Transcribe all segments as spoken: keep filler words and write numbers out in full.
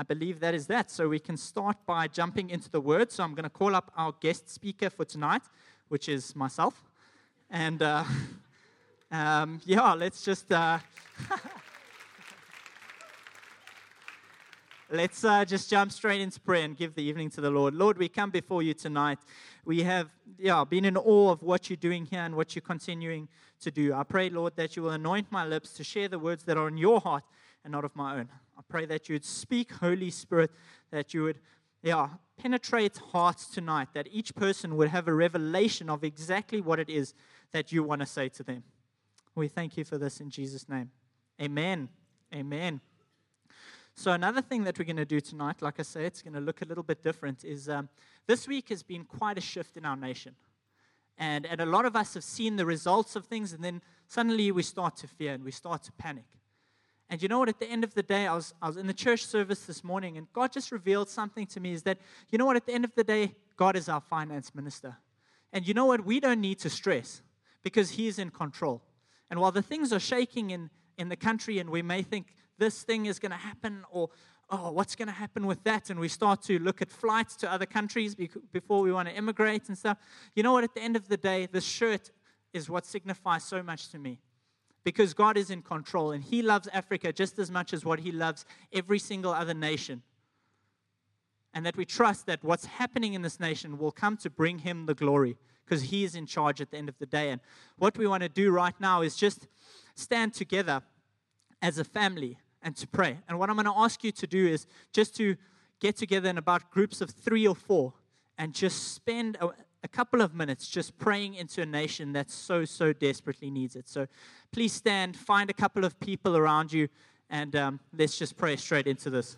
I believe that is that. So we can start by jumping into the Word. So I'm going to call up our guest speaker for tonight, which is myself. And uh, um, yeah, let's just uh, let's uh, just jump straight into prayer and give the evening to the Lord. Lord, we come before you tonight. We have yeah been in awe of what you're doing here and what you're continuing to do. I pray, Lord, that you will anoint my lips to share the words that are in your heart and not of my own. I pray that you would speak, Holy Spirit, that you would yeah, penetrate hearts tonight, that each person would have a revelation of exactly what it is that you want to say to them. We thank you for this in Jesus' name. Amen. Amen. So another thing that we're going to do tonight, like I say, it's going to look a little bit different, is um, this week has been quite a shift in our nation. And, and a lot of us have seen the results of things, and then suddenly we start to fear and we start to panic. And you know what, at the end of the day, I was I was in the church service this morning, and God just revealed something to me, is that, you know what, at the end of the day, God is our finance minister. And you know what, we don't need to stress, because He is in control. And while the things are shaking in, in the country, and we may think this thing is going to happen, or, oh, what's going to happen with that? And we start to look at flights to other countries before we want to immigrate and stuff. You know what, at the end of the day, this shirt is what signifies so much to me. Because God is in control, and He loves Africa just as much as what He loves every single other nation. And that we trust that what's happening in this nation will come to bring Him the glory, because He is in charge at the end of the day. And what we want to do right now is just stand together as a family and to pray. And what I'm going to ask you to do is just to get together in about groups of three or four and just spend a, a couple of minutes just praying into a nation that so, so desperately needs it. So please stand, find a couple of people around you, and um, let's just pray straight into this.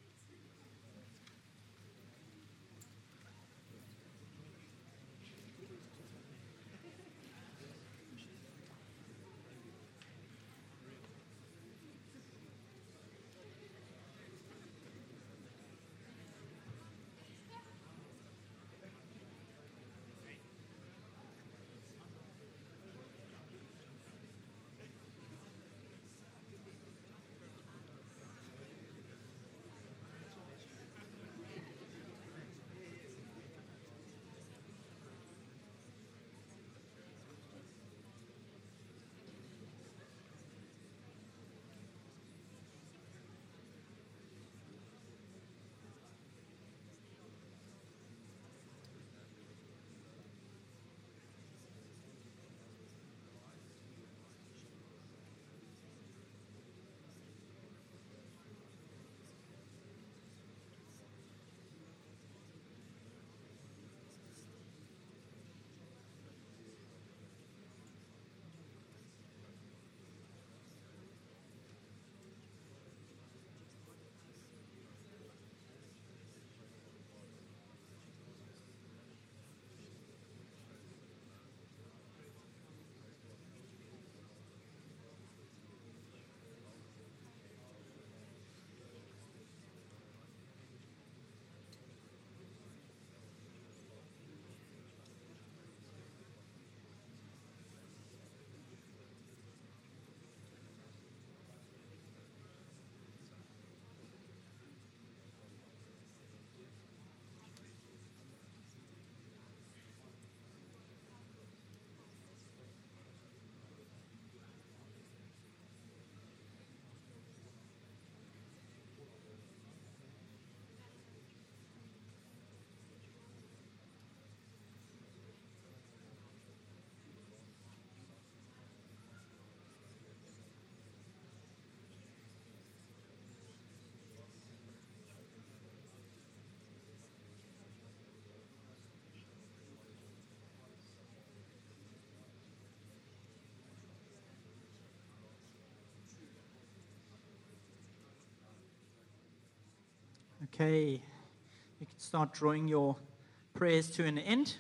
Okay, you can start drawing your prayers to an end.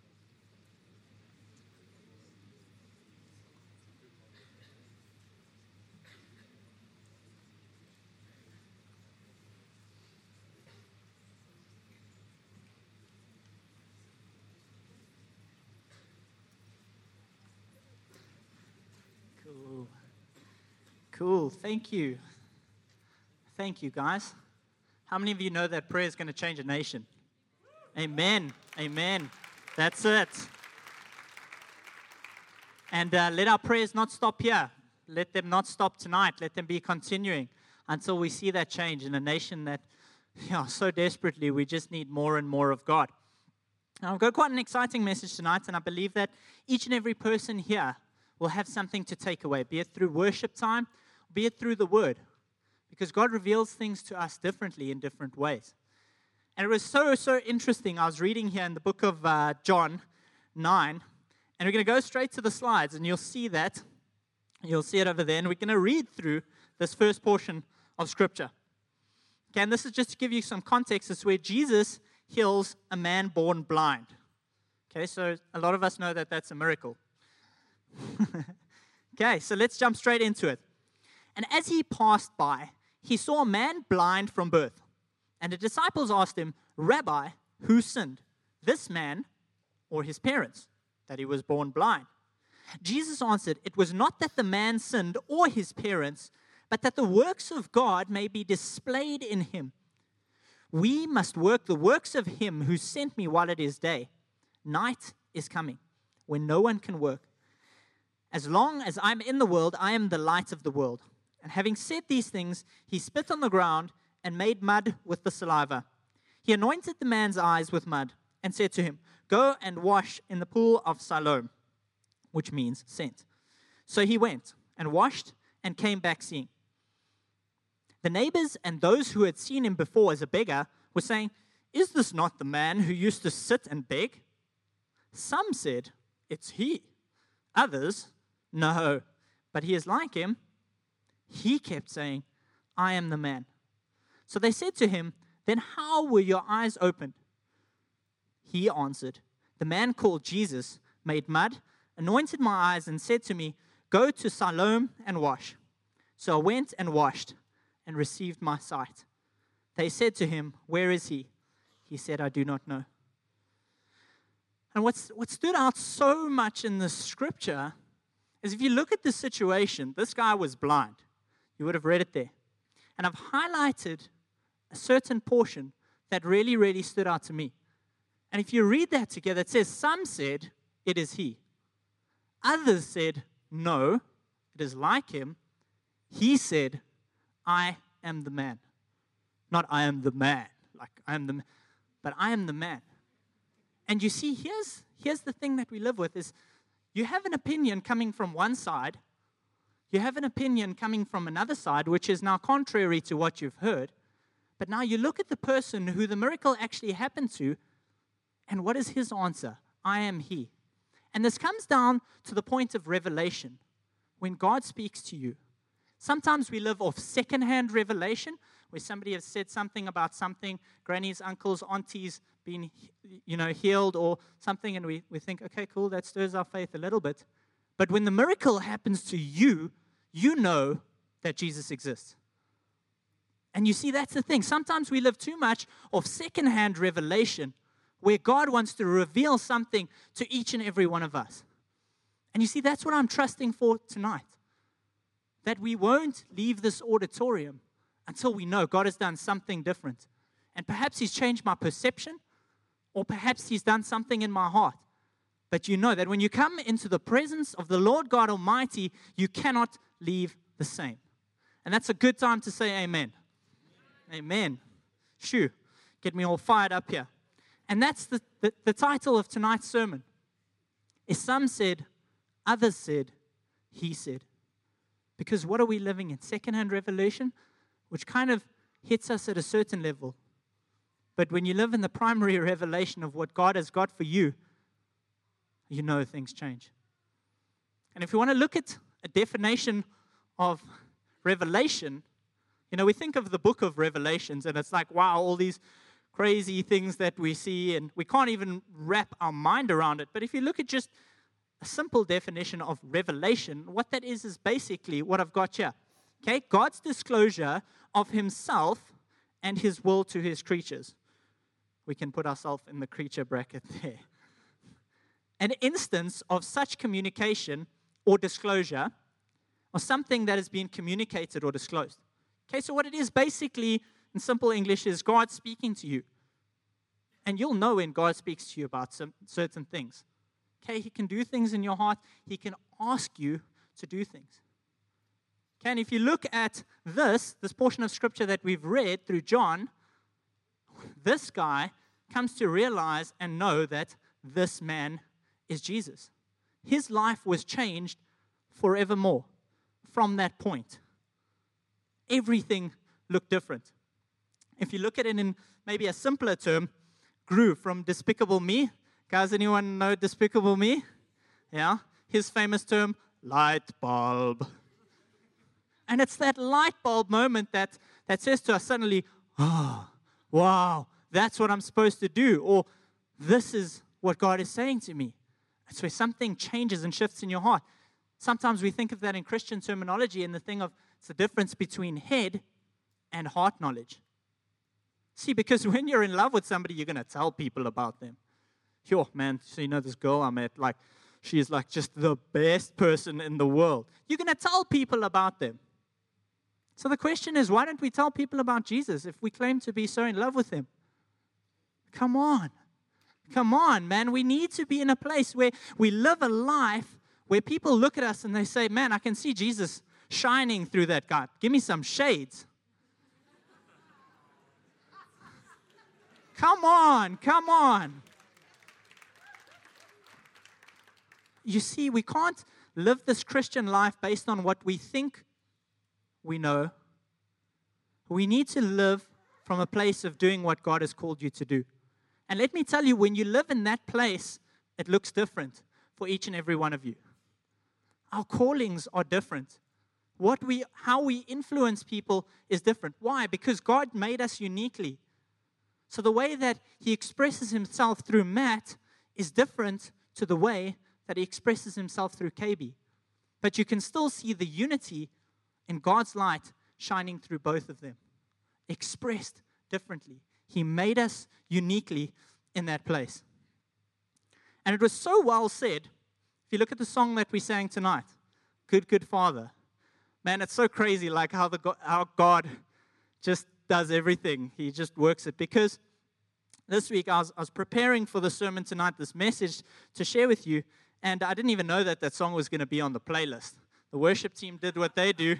Cool. Cool. Thank you. Thank you, guys. How many of you know that prayer is going to change a nation? Amen. Amen. That's it. And uh, let our prayers not stop here. Let them not stop tonight. Let them be continuing until we see that change in a nation that, you know, so desperately we just need more and more of God. Now, I've got quite an exciting message tonight, and I believe that each and every person here will have something to take away, be it through worship time, be it through the Word, because God reveals things to us differently in different ways. And it was so, so interesting. I was reading here in the book of uh, John nine, and we're going to go straight to the slides, and you'll see that. You'll see it over there, and we're going to read through this first portion of Scripture. Okay, and this is just to give you some context. It's where Jesus heals a man born blind. Okay, so a lot of us know that that's a miracle. Okay, so let's jump straight into it. And as he passed by, he saw a man blind from birth. And the disciples asked him, "Rabbi, who sinned, this man or his parents, that he was born blind?" Jesus answered, "It was not that the man sinned or his parents, but that the works of God may be displayed in him. We must work the works of him who sent me while it is day. Night is coming, when no one can work. As long as I'm in the world, I am the light of the world." And having said these things, he spit on the ground and made mud with the saliva. He anointed the man's eyes with mud and said to him, "Go and wash in the pool of Siloam," which means sent. So he went and washed and came back seeing. The neighbors and those who had seen him before as a beggar were saying, "Is this not the man who used to sit and beg?" Some said, "It's he." Others, "No, but he is like him." He kept saying, "I am the man." So they said to him, "Then how were your eyes opened?" He answered, "The man called Jesus made mud, anointed my eyes, and said to me, 'Go to Siloam and wash.' So I went and washed and received my sight." They said to him, "Where is he?" He said, "I do not know." And what's, what stood out so much in the scripture is if you look at the situation, this guy was blind. You would have read it there. And I've highlighted a certain portion that really, really stood out to me. And if you read that together, it says, some said, "It is he." Others said, "No, it is like him." He said, "I am the man." Not "I am the man," like I am the man, but I am the man. And you see, here's, here's the thing that we live with is you have an opinion coming from one side, you have an opinion coming from another side, which is now contrary to what you've heard. But now you look at the person who the miracle actually happened to, and what is his answer? "I am he." And this comes down to the point of revelation. When God speaks to you, sometimes we live off secondhand revelation, where somebody has said something about something, grannies, uncles, aunties being, you know, healed or something, and we, we think, okay, cool, that stirs our faith a little bit. But when the miracle happens to you, you know that Jesus exists. And you see, that's the thing. Sometimes we live too much of secondhand revelation, where God wants to reveal something to each and every one of us. And you see, that's what I'm trusting for tonight. That we won't leave this auditorium until we know God has done something different. And perhaps He's changed my perception, or perhaps He's done something in my heart. But you know that when you come into the presence of the Lord God Almighty, you cannot leave the same. And that's a good time to say amen. Amen. Shoo, get me all fired up here. And that's the, the, the title of tonight's sermon. Is some said, others said, he said. Because what are we living in? Secondhand revelation, which kind of hits us at a certain level. But when you live in the primary revelation of what God has got for you, you know things change. And if we want to look at a definition of revelation, you know, we think of the book of Revelations, and it's like, wow, all these crazy things that we see, and we can't even wrap our mind around it. But if you look at just a simple definition of revelation, what that is is basically what I've got here. Okay, God's disclosure of Himself and His will to His creatures. We can put ourselves in the creature bracket there. An instance of such communication or disclosure, or something that has been communicated or disclosed. Okay, so what it is basically in simple English, is God speaking to you. And you'll know when God speaks to you about some certain things. Okay, He can do things in your heart. He can ask you to do things. Okay, and if you look at this, this portion of Scripture that we've read through John, this guy comes to realize and know that this man is Jesus. His life was changed forevermore from that point. Everything looked different. If you look at it in maybe a simpler term, grew from Despicable Me. Guys, anyone know Despicable Me? Yeah? His famous term, light bulb. And it's that light bulb moment that, that says to us suddenly, oh, wow, that's what I'm supposed to do. Or this is what God is saying to me. It's where something changes and shifts in your heart. Sometimes we think of that in Christian terminology and the thing of it's the difference between head and heart knowledge. See, because when you're in love with somebody, you're going to tell people about them. Yo, man, so you know this girl I met, like, she's like just the best person in the world. You're going to tell people about them. So the question is, why don't we tell people about Jesus if we claim to be so in love with Him? Come on. Come on, man. We need to be in a place where we live a life where people look at us and they say, man, I can see Jesus shining through that guy. Give me some shades. Come on, come on. You see, we can't live this Christian life based on what we think we know. We need to live from a place of doing what God has called you to do. And let me tell you, when you live in that place, it looks different for each and every one of you. Our callings are different. What we, how we influence people is different. Why? Because God made us uniquely. So the way that He expresses Himself through Matt is different to the way that He expresses Himself through K B. But you can still see the unity in God's light shining through both of them, expressed differently. He made us uniquely in that place. And it was so well said. If you look at the song that we sang tonight, Good, Good Father. Man, it's so crazy like how the how God just does everything. He just works it. Because this week I was, I was preparing for the sermon tonight, this message to share with you, and I didn't even know that that song was going to be on the playlist. The worship team did what they do.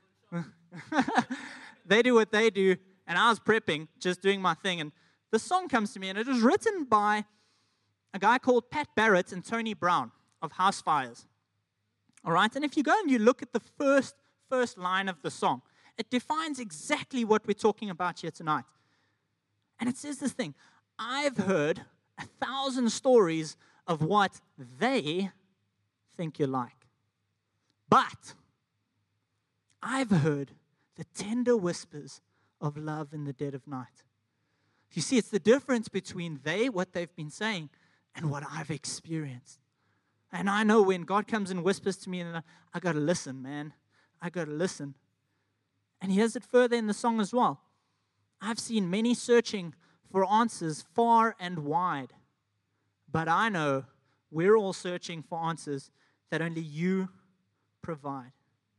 They do what they do, and I was prepping, just doing my thing, and the song comes to me, and it was written by a guy called Pat Barrett and Tony Brown of House Fires. All right, and if you go and you look at the first, first line of the song, it defines exactly what we're talking about here tonight. And it says this thing, I've heard a thousand stories of what they think you're like. But I've heard the tender whispers of love in the dead of night. You see, it's the difference between they, what they've been saying, and what I've experienced. And I know when God comes and whispers to me, and I, I got to listen, man. I got to listen. And He has it further in the song as well. I've seen many searching for answers far and wide. But I know we're all searching for answers that only You provide.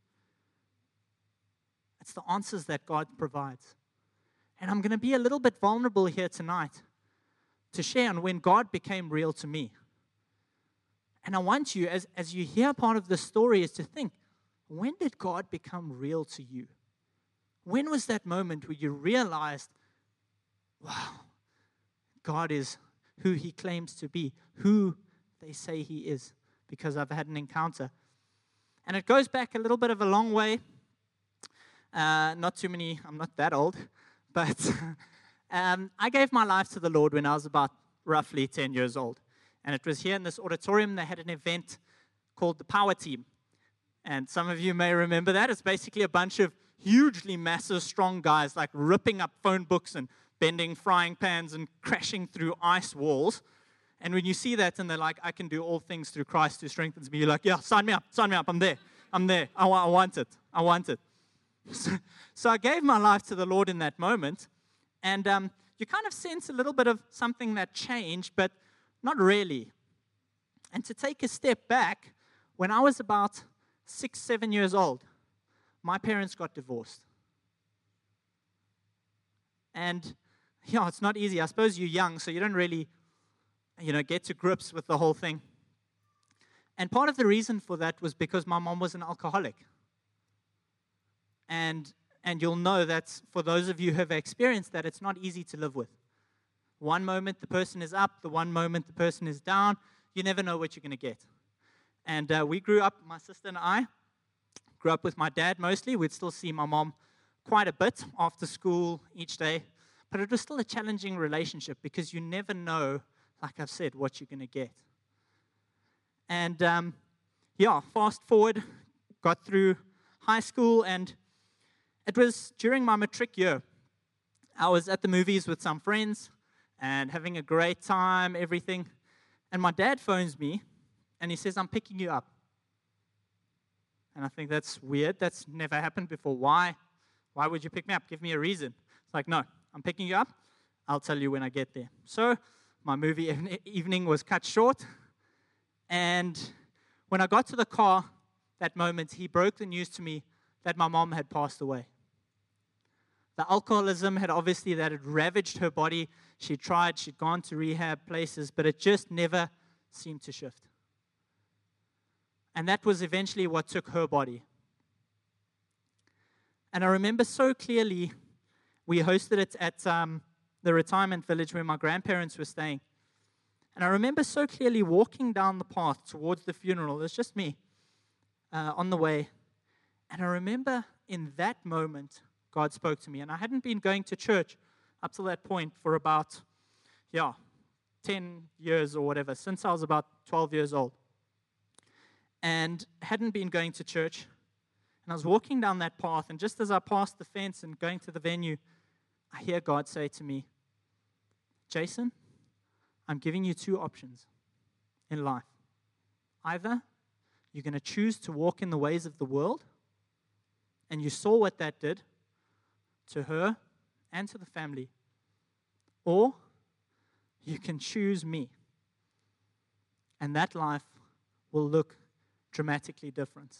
It's the answers that God provides. And I'm going to be a little bit vulnerable here tonight to share on when God became real to me. And I want you, as, as you hear part of the story, is to think, when did God become real to you? When was that moment where you realized, wow, God is who He claims to be, who they say He is, because I've had an encounter. And it goes back a little bit of a long way. Uh, not too many, I'm not that old, but um, I gave my life to the Lord when I was about roughly ten years old. And it was here in this auditorium. They had an event called the Power Team. And some of you may remember that. It's basically a bunch of hugely massive, strong guys, like ripping up phone books and bending frying pans and crashing through ice walls. And when you see that and they're like, I can do all things through Christ who strengthens me, you're like, yeah, sign me up, sign me up. I'm there. I'm there. I, I want it. I want it. So, so I gave my life to the Lord in that moment. And um, you kind of sense a little bit of something that changed, but not really. And to take a step back, when I was about six, seven years old, my parents got divorced. And, yeah, it's not easy. I suppose you're young, so you don't really, you know, get to grips with the whole thing. And part of the reason for that was because my mom was an alcoholic. And and you'll know that for those of you who have experienced that, it's not easy to live with. One moment the person is up, the one moment the person is down. You never know what you're going to get. And uh, we grew up, my sister and I, grew up with my dad mostly. We'd still see my mom quite a bit after school each day. But it was still a challenging relationship because you never know, like I've said, what you're going to get. And, um, yeah, fast forward, got through high school, and it was during my matric year. I was at the movies with some friends and having a great time, everything. And my dad phones me, and he says, I'm picking you up. And I think that's weird. That's never happened before. Why? Why would you pick me up? Give me a reason. It's like, no, I'm picking you up. I'll tell you when I get there. So my movie evening was cut short. And when I got to the car that moment, he broke the news to me that my mom had passed away. The alcoholism had obviously, that had ravaged her body. She tried, she'd gone to rehab places, but it just never seemed to shift. And that was eventually what took her body. And I remember so clearly, we hosted it at um, the retirement village where my grandparents were staying. And I remember so clearly walking down the path towards the funeral. It was just me uh, on the way. And I remember in that moment, God spoke to me. And I hadn't been going to church up to that point for about, yeah, ten years or whatever, since I was about twelve years old. And hadn't been going to church. And I was walking down that path, and just as I passed the fence and going to the venue, I hear God say to me, Jason, I'm giving you two options in life. Either you're going to choose to walk in the ways of the world, and you saw what that did to her and to the family, or you can choose me, and that life will look dramatically different.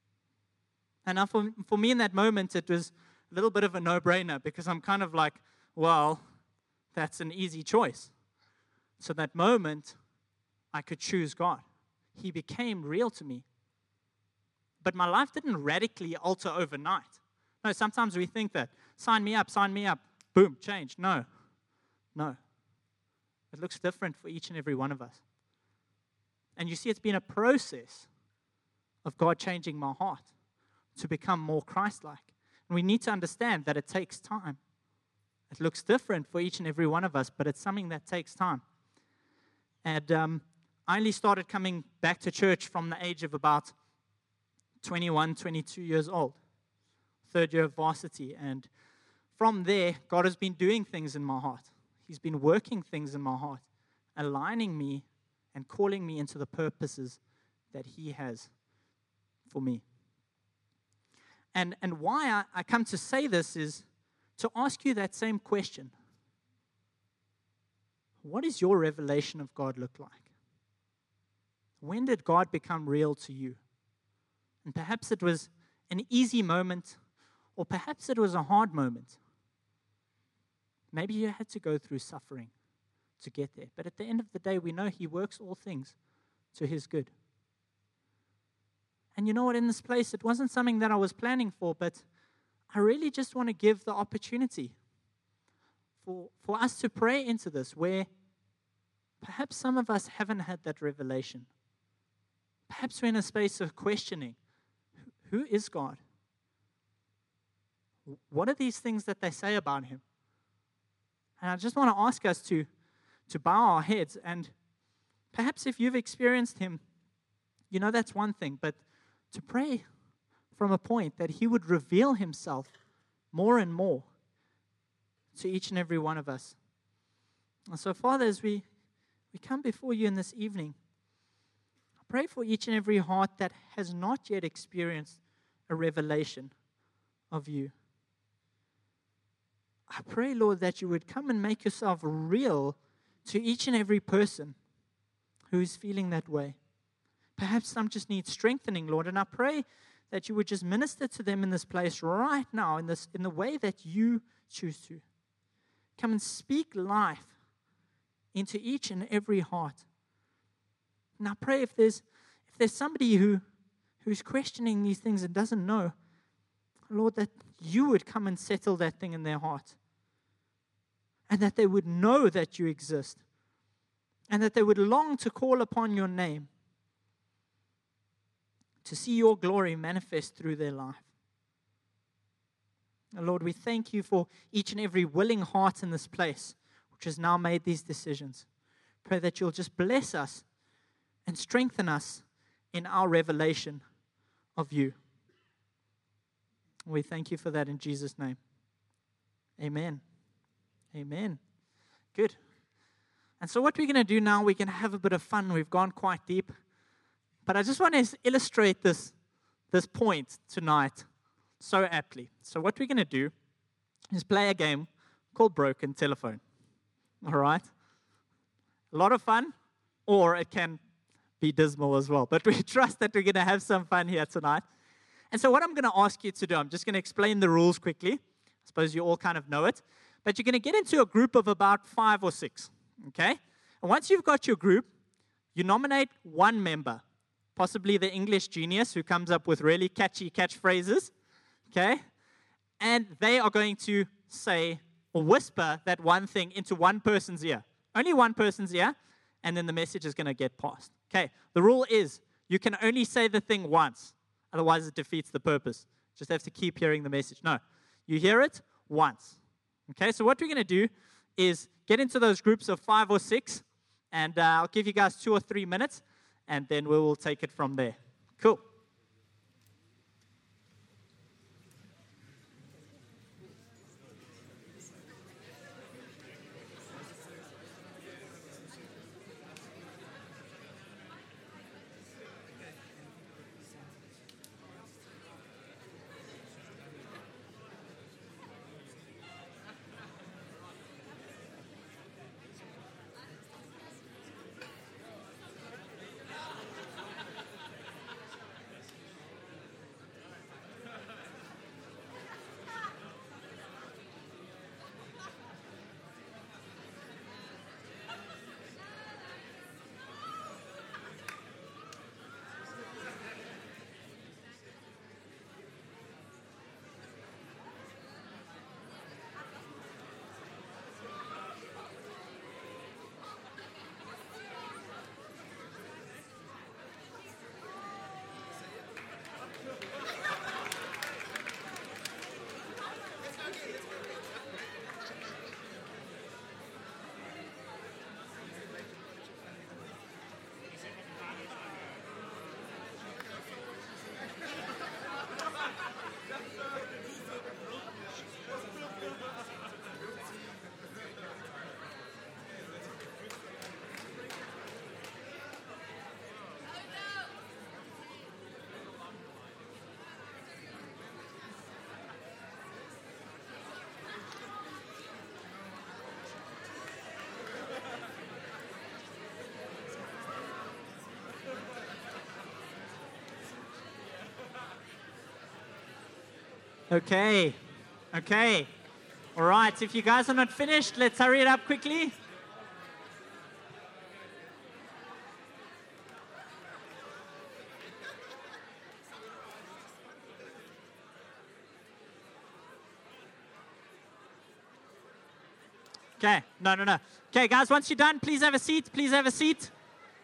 And now for, for me in that moment, it was a little bit of a no-brainer, because I'm kind of like, well, that's an easy choice. So that moment, I could choose God. He became real to me. But my life didn't radically alter overnight. No, sometimes we think that, sign me up, sign me up, boom, change. No, no. It looks different for each and every one of us. And you see, it's been a process of God changing my heart to become more Christ-like. And we need to understand that it takes time. It looks different for each and every one of us, but it's something that takes time. And um, I only started coming back to church from the age of about twenty-one, twenty-two years old, third year of varsity. And from there, God has been doing things in my heart. He's been working things in my heart, aligning me and calling me into the purposes that He has for me. And, and why I, I come to say this is to ask you that same question. What does your revelation of God look like? When did God become real to you? And perhaps it was an easy moment, or perhaps it was a hard moment. Maybe you had to go through suffering to get there. But at the end of the day, we know He works all things to His good. And you know what, in this place, it wasn't something that I was planning for, but I really just want to give the opportunity for, for us to pray into this, where perhaps some of us haven't had that revelation. Perhaps we're in a space of questioning. Who is God? What are these things that they say about Him? And I just want to ask us to, to bow our heads. And perhaps if you've experienced Him, you know that's one thing. But to pray from a point that He would reveal Himself more and more to each and every one of us. And so, Father, as we, we come before You in this evening, I pray for each and every heart that has not yet experienced a revelation of You. I pray, Lord, that You would come and make Yourself real to each and every person who is feeling that way. Perhaps some just need strengthening, Lord, and I pray that You would just minister to them in this place right now, in this in the way that You choose to. come and speak life into each and every heart. And I pray if there's if there's somebody who who's questioning these things and doesn't know, Lord, that you would come and settle that thing in their heart. And that they would know that you exist. And that they would long to call upon your name. To see your glory manifest through their life. And Lord, we thank you for each and every willing heart in this place, which has now made these decisions. Pray that you'll just bless us and strengthen us in our revelation of you. We thank you for that in Jesus' name. Amen. Amen. Good. And so what we're going to do now, we're going to have a bit of fun. We've gone quite deep. But I just want to illustrate this, this point tonight so aptly. So what we're going to do is play a game called Broken Telephone. All right? A lot of fun, or it can be dismal as well. But we trust that we're going to have some fun here tonight. And so what I'm going to ask you to do, I'm just going to explain the rules quickly. I suppose you all kind of know it. But you're going to get into a group of about five or six. Okay? And once you've got your group, you nominate one member, possibly the English genius who comes up with really catchy catchphrases. Okay? And they are going to say or whisper that one thing into one person's ear. Only one person's ear, and then the message is going to get passed. Okay? The rule is you can only say the thing once. Otherwise, it defeats the purpose. Just have to keep hearing the message. No, you hear it once. Okay, so what we're going to do is get into those groups of five or six, and uh, I'll give you guys two or three minutes, and then we will take it from there. Cool. Okay, okay. All right, if you guys are not finished, let's hurry it up quickly. Okay, no, no, no. Okay, guys, once you're done, please have a seat. Please have a seat.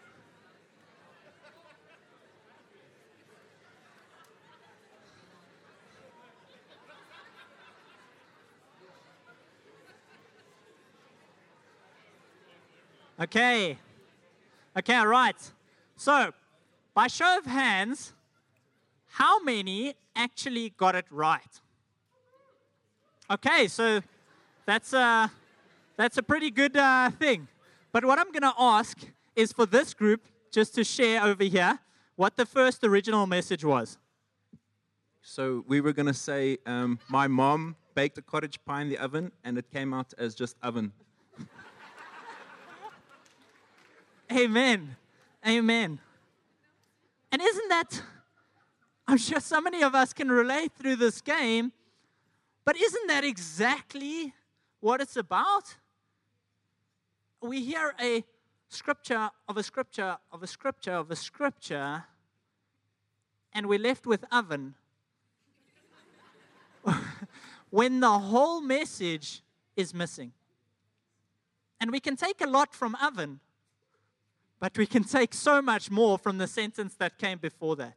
Okay. Okay, all right. So, by show of hands, how many actually got it right? Okay, so that's a, that's a pretty good uh, thing. But what I'm going to ask is for this group just to share over here what the first original message was. So we were going to say, um, my mom baked a cottage pie in the oven, and it came out as just oven. Amen. Amen. And isn't that, I'm sure so many of us can relate through this game, but isn't that exactly what it's about. We hear a scripture of a scripture of a scripture of a scripture, and we're left with oven. When the whole message is missing. And we can take a lot from oven, but we can take so much more from the sentence that came before that.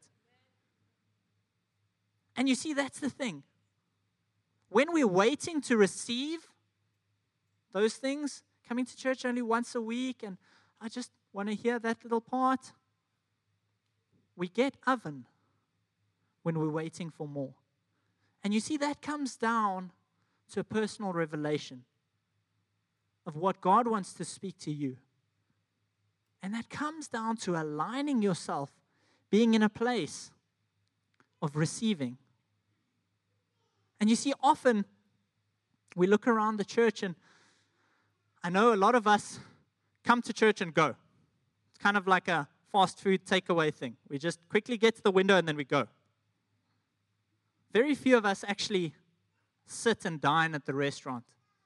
And you see, that's the thing. When we're waiting to receive those things, coming to church only once a week, and I just want to hear that little part, we get oven when we're waiting for more. And you see, that comes down to a personal revelation of what God wants to speak to you. And that comes down to aligning yourself, being in a place of receiving. And you see, often we look around the church, and I know a lot of us come to church and go. It's kind of like a fast food takeaway thing. We just quickly get to the window and then we go. Very few of us actually sit and dine at the restaurant.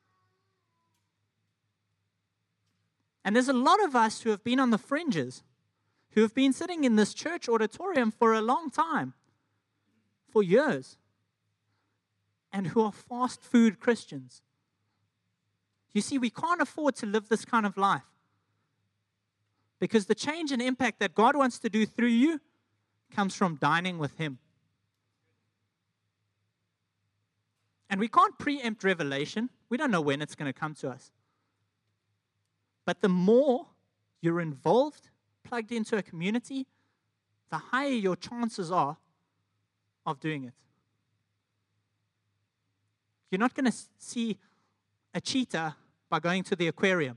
And there's a lot of us who have been on the fringes, who have been sitting in this church auditorium for a long time, for years, and who are fast food Christians. You see, we can't afford to live this kind of life, because the change and impact that God wants to do through you comes from dining with Him. And we can't preempt revelation. We don't know when it's going to come to us. But the more you're involved, plugged into a community, the higher your chances are of doing it. You're not going to see a cheetah by going to the aquarium.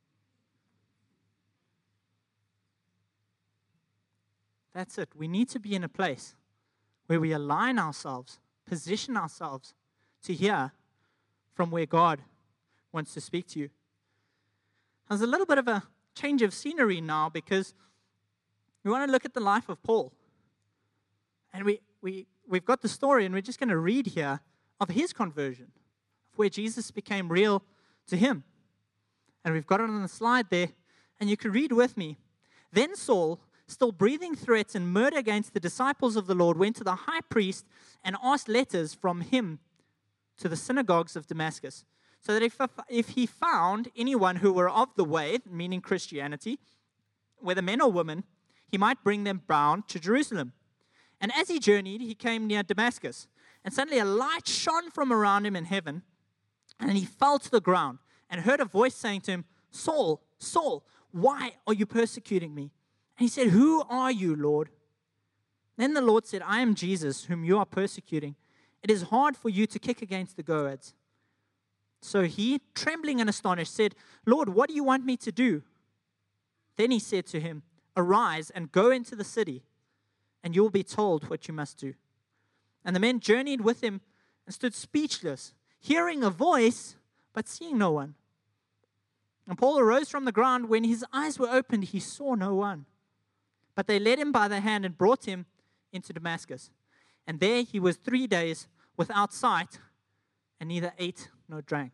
That's it. We need to be in a place where we align ourselves, position ourselves to hear from where God wants to speak to you. There's a little bit of a change of scenery now, because we want to look at the life of Paul. And we, we, we've got the story, and we're just going to read here of his conversion, of where Jesus became real to him. And we've got it on the slide there, and you can read with me. Then Saul, still breathing threats and murder against the disciples of the Lord, went to the high priest and asked letters from him to the synagogues of Damascus, so that if, if he found anyone who were of the way, meaning Christianity, whether men or women, he might bring them bound to Jerusalem. And as he journeyed, he came near Damascus. And suddenly a light shone from around him in heaven, and he fell to the ground and heard a voice saying to him, Saul, Saul, why are you persecuting me? And he said, Who are you, Lord? Then the Lord said, I am Jesus, whom you are persecuting. It is hard for you to kick against the goads. So he, trembling and astonished, said, Lord, what do you want me to do? Then he said to him, Arise and go into the city, and you will be told what you must do. And the men journeyed with him and stood speechless, hearing a voice, but seeing no one. And Paul arose from the ground. When his eyes were opened, he saw no one. But they led him by the hand and brought him into Damascus. And there he was three days without sight, and neither ate nor drank.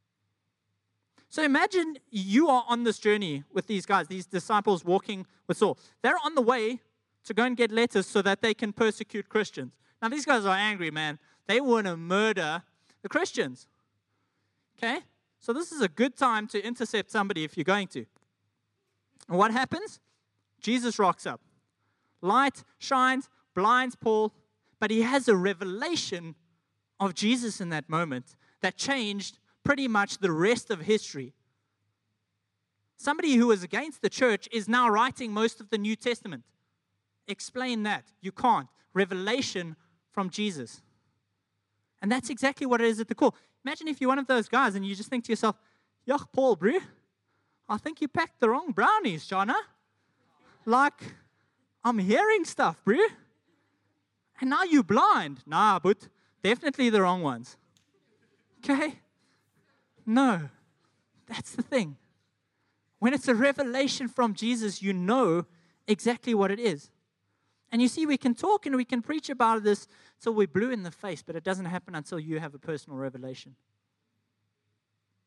So imagine you are on this journey with these guys, these disciples walking with Saul. They're on the way to go and get letters so that they can persecute Christians. Now, these guys are angry, man. They want to murder the Christians. Okay? So this is a good time to intercept somebody if you're going to. And what happens? Jesus rocks up. Light shines, blinds Paul, but he has a revelation of Jesus in that moment that changed pretty much the rest of history. Somebody who was against the church is now writing most of the New Testament. Explain that. You can't. Revelation from Jesus. And that's exactly what it is at the core. Imagine if you're one of those guys and you just think to yourself, Yuck, Paul, bro, I think you packed the wrong brownies, Shana. Like, I'm hearing stuff, bro. And now you're blind. Nah, but definitely the wrong ones. Okay? No. That's the thing. When it's a revelation from Jesus, you know exactly what it is. And you see, we can talk and we can preach about this till we're blue in the face, but it doesn't happen until you have a personal revelation.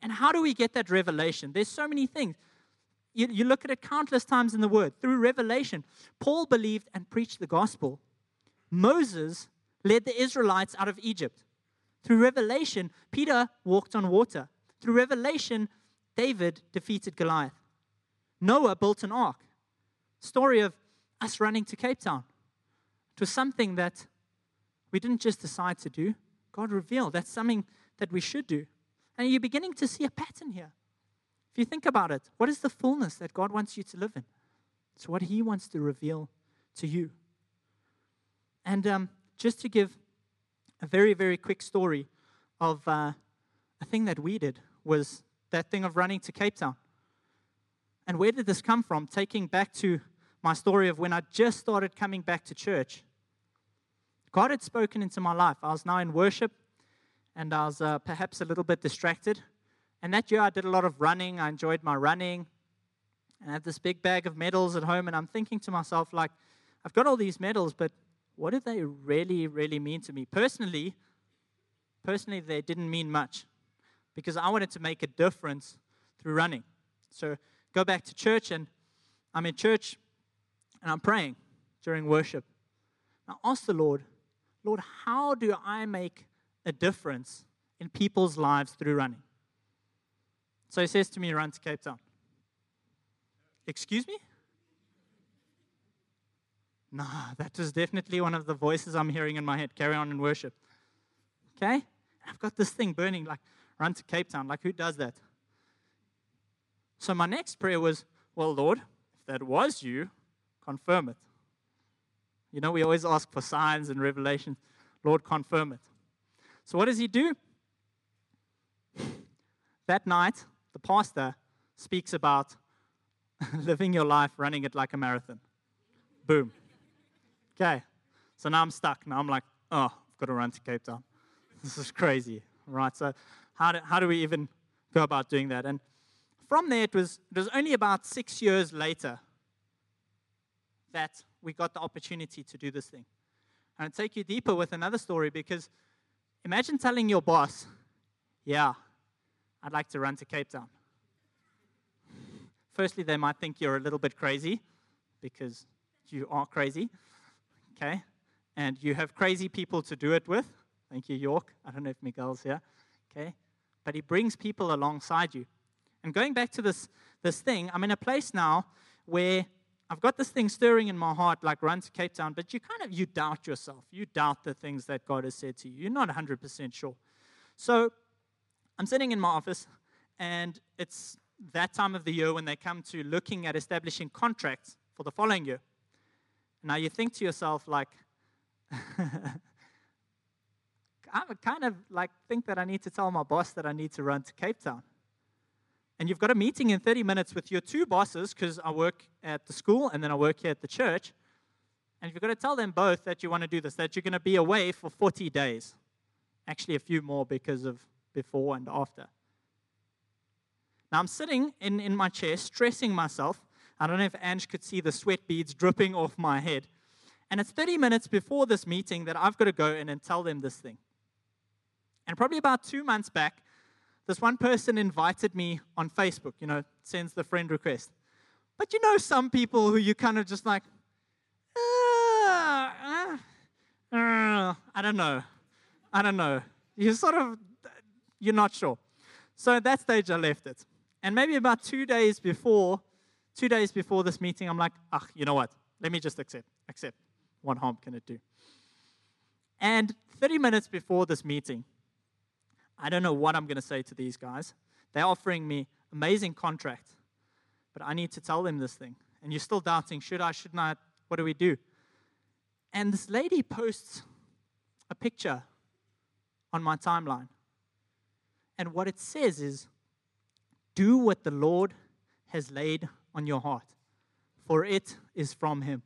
And how do we get that revelation? There's so many things. You, you look at it countless times in the Word. Through revelation, Paul believed and preached the gospel. Moses led the Israelites out of Egypt. Through revelation, Peter walked on water. Through revelation, David defeated Goliath. Noah built an ark. Story of us running to Cape Town. It was something that we didn't just decide to do. God revealed that's something that we should do. And you're beginning to see a pattern here. If you think about it, what is the fullness that God wants you to live in? It's what He wants to reveal to you. And um, just to give a very, very quick story of uh, a thing that we did was that thing of running to Cape Town. And where did this come from? Taking back to my story of when I just started coming back to church. God had spoken into my life. I was now in worship, and I was uh, perhaps a little bit distracted. And that year I did a lot of running. I enjoyed my running. And I had this big bag of medals at home, and I'm thinking to myself, like, I've got all these medals, but what do they really, really mean to me? Personally, personally, they didn't mean much because I wanted to make a difference through running. So go back to church, and I'm in church, and I'm praying during worship. And I ask the Lord, Lord, how do I make a difference in people's lives through running? So He says to me, run to Cape Town. Excuse me? No, that was definitely one of the voices I'm hearing in my head. Carry on in worship. Okay? I've got this thing burning, like, run to Cape Town. Like, who does that? So my next prayer was, well, Lord, if that was you, confirm it. You know, we always ask for signs and revelations. Lord, confirm it. So what does He do? That night, the pastor speaks about living your life, running it like a marathon. Boom. Okay. So now I'm stuck. Now I'm like, oh, I've got to run to Cape Town. This is crazy. Right. So how do, how do we even go about doing that? And from there, it was, it was only about six years later that we got the opportunity to do this thing. And I'll take you deeper with another story, because imagine telling your boss, yeah, I'd like to run to Cape Town. Firstly, they might think you're a little bit crazy, because you are crazy, okay? And you have crazy people to do it with. Thank you, York. I don't know if Miguel's here, okay? But he brings people alongside you. And going back to this, this thing, I'm in a place now where I've got this thing stirring in my heart, like run to Cape Town, but you kind of, you doubt yourself. You doubt the things that God has said to you. You're not one hundred percent sure. So I'm sitting in my office, and it's that time of the year when they come to looking at establishing contracts for the following year. Now you think to yourself, like, I kind of like think that I need to tell my boss that I need to run to Cape Town. And you've got a meeting in thirty minutes with your two bosses, because I work at the school and then I work here at the church. And you've got to tell them both that you want to do this, that you're going to be away for forty days. Actually, a few more because of before and after. Now, I'm sitting in, in my chair, stressing myself. I don't know if Ange could see the sweat beads dripping off my head. And it's thirty minutes before this meeting that I've got to go in and tell them this thing. And probably about two months back, this one person invited me on Facebook, you know, sends the friend request. But you know some people who you kind of just like, uh, uh, uh, I don't know. I don't know. You're sort of, you're not sure. So at that stage, I left it. And maybe about two days before, two days before this meeting, I'm like, ah, you know what? Let me just accept. Accept. What harm can it do? And thirty minutes before this meeting, I don't know what I'm going to say to these guys. They're offering me amazing contract, but I need to tell them this thing. And you're still doubting, should I, shouldn't I? What do we do? And this lady posts a picture on my timeline. And what it says is, do what the Lord has laid on your heart, for it is from Him.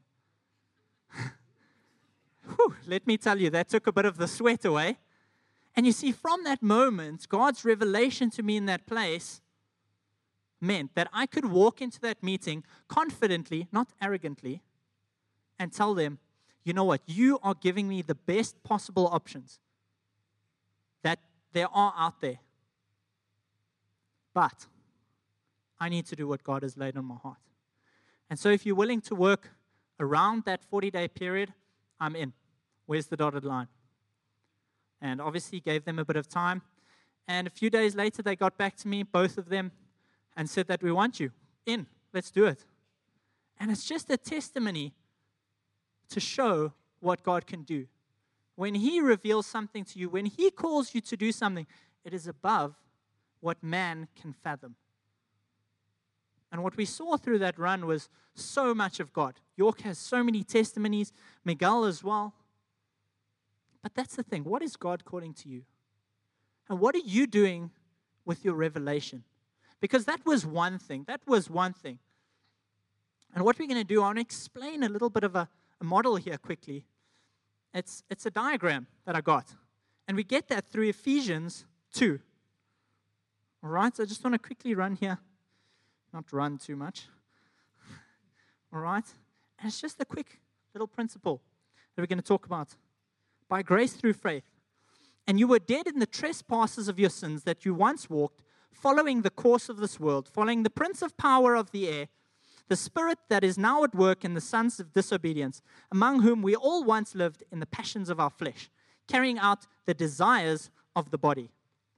Whew, let me tell you, that took a bit of the sweat away. And you see, from that moment, God's revelation to me in that place meant that I could walk into that meeting confidently, not arrogantly, and tell them, you know what, you are giving me the best possible options that there are out there. But I need to do what God has laid on my heart. And so if you're willing to work around that forty-day period, I'm in. Where's the dotted line? And obviously gave them a bit of time. And a few days later, they got back to me, both of them, and said that we want you in. Let's do it. And it's just a testimony to show what God can do. When He reveals something to you, when He calls you to do something, it is above what man can fathom. And what we saw through that run was so much of God. York has so many testimonies, Miguel as well. But that's the thing. What is God calling to you? And what are you doing with your revelation? Because that was one thing. That was one thing. And what we're going to do, I want to explain a little bit of a, a model here quickly. It's, it's a diagram that I got. And we get that through Ephesians two. All right, so I just want to quickly run here. Not run too much. All right? And it's just a quick little principle that we're going to talk about. By grace through faith. And you were dead in the trespasses of your sins that you once walked, following the course of this world, following the prince of power of the air, the spirit that is now at work in the sons of disobedience, among whom we all once lived in the passions of our flesh, carrying out the desires of the body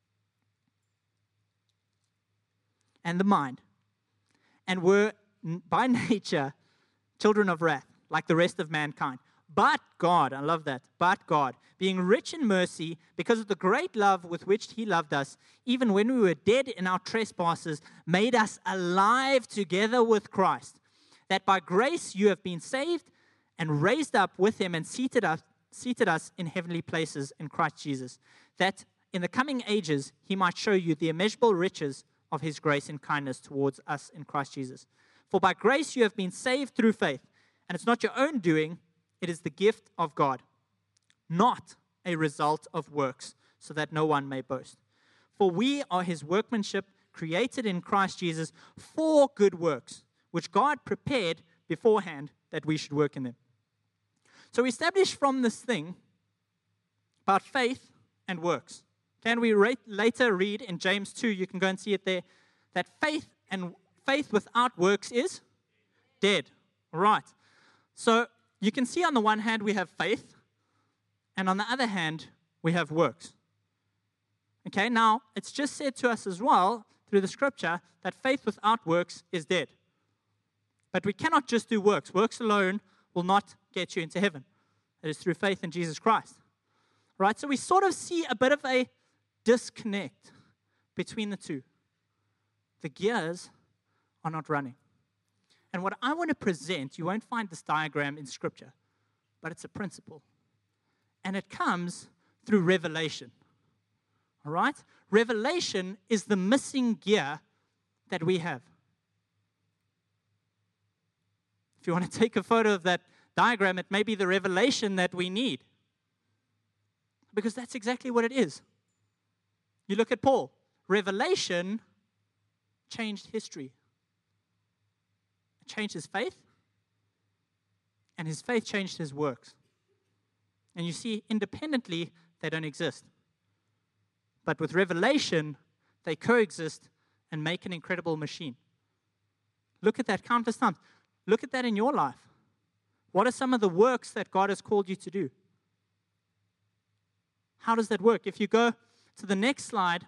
and the mind, and were by nature children of wrath, like the rest of mankind. But God, I love that, but God, being rich in mercy, because of the great love with which He loved us, even when we were dead in our trespasses, made us alive together with Christ, that by grace you have been saved and raised up with Him and seated us, seated us in heavenly places in Christ Jesus, that in the coming ages He might show you the immeasurable riches of His grace and kindness towards us in Christ Jesus. For by grace you have been saved through faith, and it's not your own doing, it is the gift of God, not a result of works, so that no one may boast. For we are His workmanship, created in Christ Jesus for good works, which God prepared beforehand that we should work in them. So we establish from this thing about faith and works. Can we rate, later read in James two, you can go and see it there, that faith and faith without works is dead. All right. So you can see on the one hand we have faith, and on the other hand we have works. Okay, now it's just said to us as well through the scripture that faith without works is dead. But we cannot just do works. Works alone will not get you into heaven. It is through faith in Jesus Christ. Right? So we sort of see a bit of a disconnect between the two. The gears are not running. And what I want to present, you won't find this diagram in Scripture, but it's a principle. And it comes through revelation. All right? Revelation is the missing gear that we have. If you want to take a photo of that diagram, it may be the revelation that we need. Because that's exactly what it is. You look at Paul. Revelation changed history. It changed his faith, and his faith changed his works. And you see, independently, they don't exist. But with revelation, they coexist and make an incredible machine. Look at that countless times. Look at that in your life. What are some of the works that God has called you to do? How does that work? If you go to the next slide,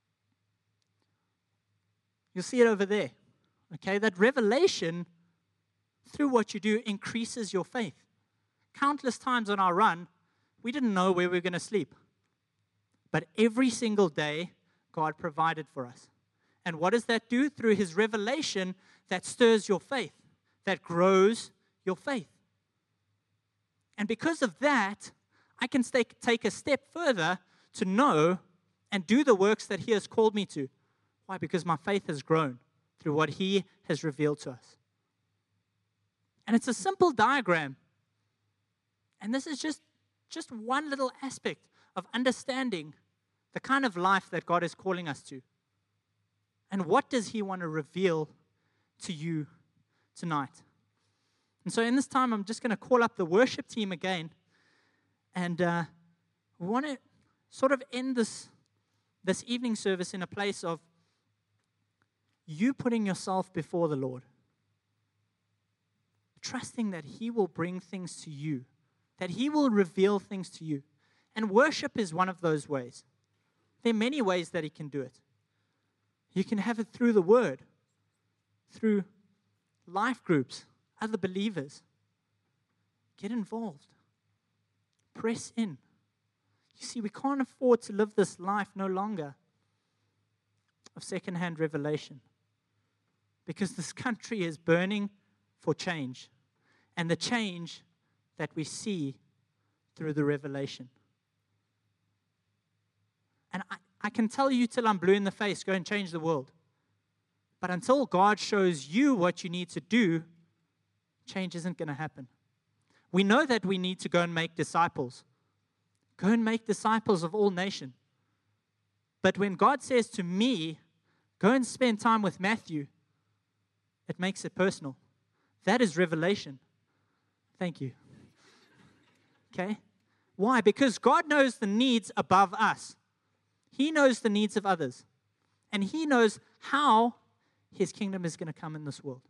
you'll see it over there. Okay, that revelation through what you do increases your faith. Countless times on our run, we didn't know where we were going to sleep. But every single day, God provided for us. And what does that do? Through His revelation, that stirs your faith, that grows your faith. And because of that, I can take, take a step further to know and do the works that He has called me to. Why? Because my faith has grown through what He has revealed to us. And it's a simple diagram. And this is just, just one little aspect of understanding the kind of life that God is calling us to. And what does He want to reveal to you tonight? And so in this time, I'm just going to call up the worship team again. And uh, we want to sort of end this, this evening service in a place of you putting yourself before the Lord, trusting that He will bring things to you, that He will reveal things to you. And worship is one of those ways. There are many ways that He can do it. You can have it through the Word, through life groups, other believers. Get involved. Press in. You see, we can't afford to live this life no longer of secondhand revelation, because this country is burning for change, and the change that we see through the revelation. And I, I can tell you till I'm blue in the face, go and change the world. But until God shows you what you need to do, change isn't going to happen. We know that we need to go and make disciples. Go and make disciples of all nations. But when God says to me, go and spend time with Matthew, it makes it personal. That is revelation. Thank you. Okay? Why? Because God knows the needs above us. He knows the needs of others. And He knows how His kingdom is going to come in this world.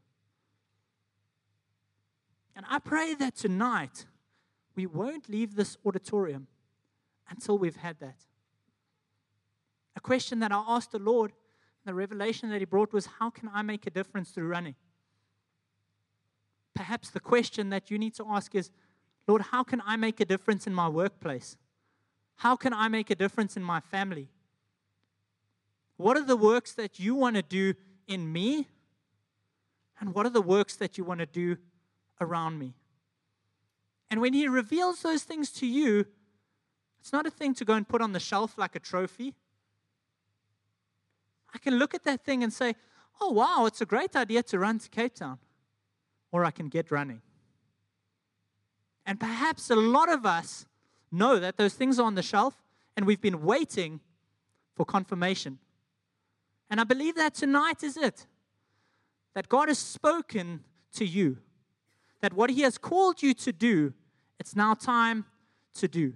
And I pray that tonight we won't leave this auditorium until we've had that. A question that I asked the Lord, the revelation that He brought was, how can I make a difference through running? Perhaps the question that you need to ask is, Lord, how can I make a difference in my workplace? How can I make a difference in my family? What are the works that you want to do in me? And what are the works that you want to do around me? And when He reveals those things to you, it's not a thing to go and put on the shelf like a trophy. I can look at that thing and say, oh, wow, it's a great idea to run to Cape Town. Or I can get running. And perhaps a lot of us know that those things are on the shelf, and we've been waiting for confirmation. And I believe that tonight is it. That God has spoken to you. That what He has called you to do, it's now time to do.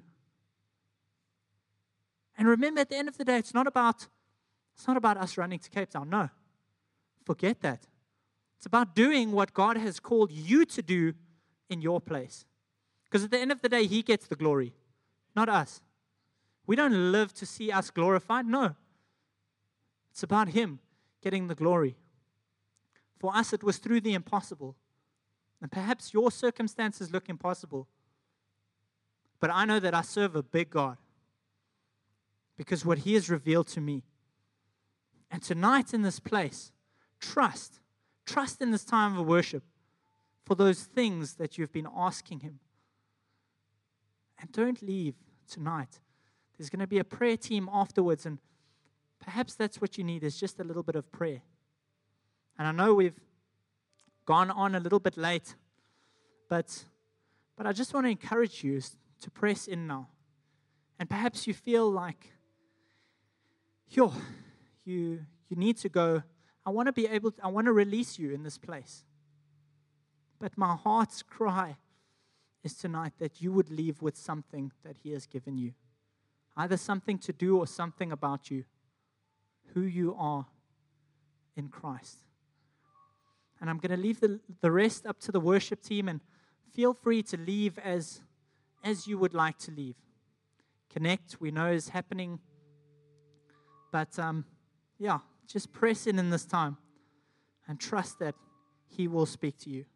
And remember, at the end of the day, it's not about, it's not about us running to Cape Town. No. Forget that. It's about doing what God has called you to do in your place. Because at the end of the day, He gets the glory, not us. We don't live to see us glorified. No. It's about Him getting the glory. For us, it was through the impossible. And perhaps your circumstances look impossible. But I know that I serve a big God. Because what He has revealed to me. And tonight in this place, trust. Trust in this time of worship for those things that you've been asking Him. And don't leave tonight. There's going to be a prayer team afterwards, and perhaps that's what you need, is just a little bit of prayer. And I know we've gone on a little bit late, but, but I just want to encourage you to press in now. And perhaps you feel like, yo, you, you need to go. I want to be able to, I want to release you in this place. But my heart's cry is tonight that you would leave with something that He has given you. Either something to do or something about you. Who you are in Christ. And I'm going to leave the, the rest up to the worship team, and feel free to leave as, as you would like to leave. Connect, we know, is happening. But um, yeah, just press in in this time and trust that He will speak to you.